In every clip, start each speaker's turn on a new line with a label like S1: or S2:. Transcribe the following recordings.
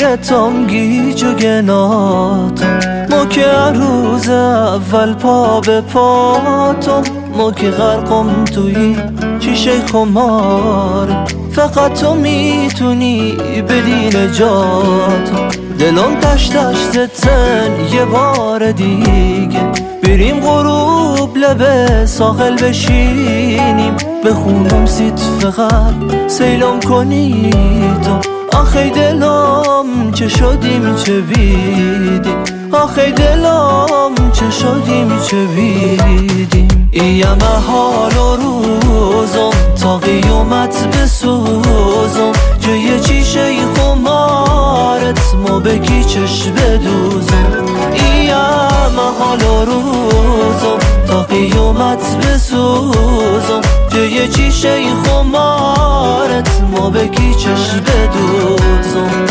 S1: تام گیج و گنات ما که روز اول پا به پاتم ما که غرقم توی چیشه خمار فقط تو میتونی بدی نجاتم دلم تش زدن یه بار دیگه بریم غروب لبه ساحل بشینیم بخونم سیت فقط سیلم کنی تو آخی دلم چه شدیم چه بیدیم آخی دلم چه شدیم چه بیدیم ایم حال و روزم تا قیامت بسوزم جای چیشه خمارت ما بگی چش بدوزم ایم حال و روزم تا قیامت بسوزم جای چیشه خمارت ما بگی چش بدوزم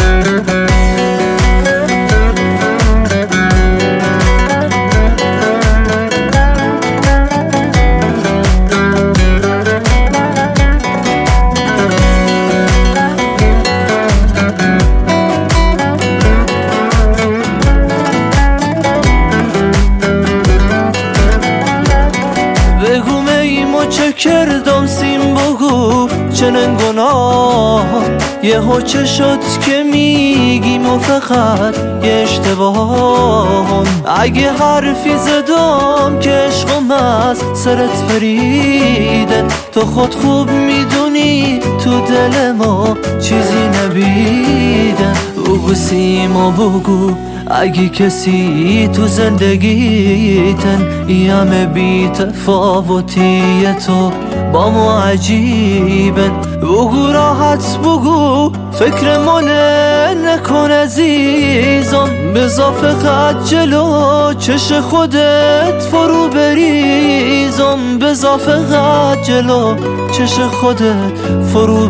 S1: چه کردم سیم بگو چنین گناه یه ها چه شد که میگیم و فقط یه اشتباهان اگه حرفی زدم که عشقم از سرت پریده تو خود خوب میدونی تو دل ما چیزی نبیده بگو سیما بگو اگه کسی تو زندگیتن همه بی تفاوتی تو با ما عجیبن بگو راحت بگو فکر منه نکن عزیزم بذار فقط جلو چش خودت فرو بریزم بذار فقط جلو چش خودت فرو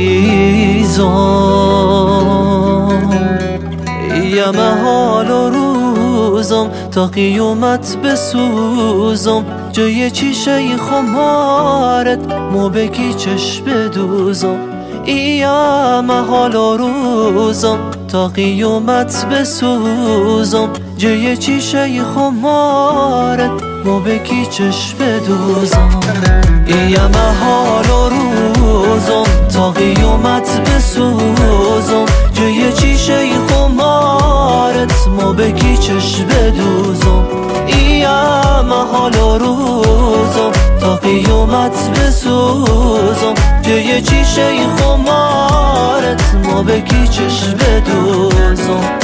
S1: بریزم یم حال و روزم تا قیامت بسوزم جای چیشه خمارت ما بگی چش بدوزم یم حال و روزم تا قیامت بسوزم جای چیشه خمارت ما بگی چش بدوزم یم حال و روزم تا قیامت بسوزم جای چیشه خمارت ما بگی چش بدوزم یم حال و روزم تا قیامت بسوزم جای چیشه خمارت ما بگی چش بدوزم